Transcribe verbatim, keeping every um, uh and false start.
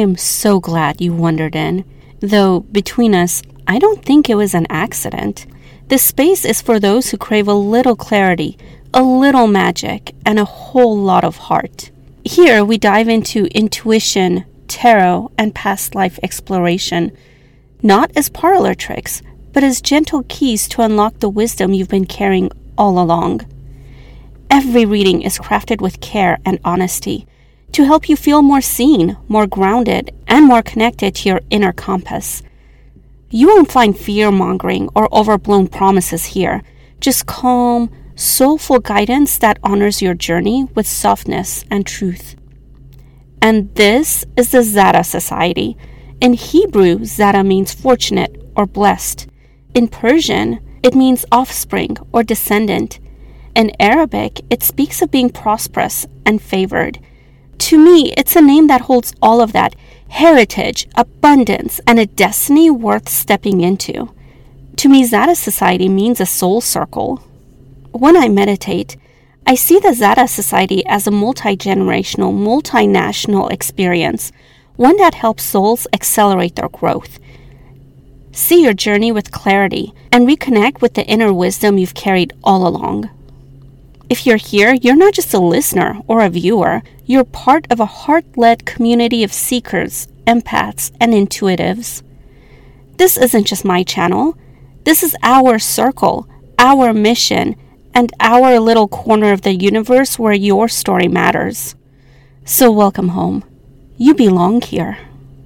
am so glad you wandered in. Though, between us, I don't think it was an accident. This space is for those who crave a little clarity, a little magic, and a whole lot of heart. Here, we dive into intuition, tarot, and past life exploration, not as parlor tricks, but as gentle keys to unlock the wisdom you've been carrying all along. Every reading is crafted with care and honesty to help you feel more seen, more grounded, and more connected to your inner compass. You won't find fear-mongering or overblown promises here, just calm, soulful guidance that honors your journey with softness and truth. And this is the Zara Society. In Hebrew, Zara means fortunate or blessed. In Persian, it means offspring or descendant. In Arabic, it speaks of being prosperous and favored. To me, it's a name that holds all of that: heritage, abundance, and a destiny worth stepping into. To me, Zara Society means a soul circle. When I meditate, I see the Zara Society as a multi-generational, multinational experience, one that helps souls accelerate their growth. See your journey with clarity and reconnect with the inner wisdom you've carried all along. If you're here, you're not just a listener or a viewer. You're part of a heart-led community of seekers, empaths, and intuitives. This isn't just my channel. This is our circle, our mission, and our little corner of the universe where your story matters. So welcome home. You belong here.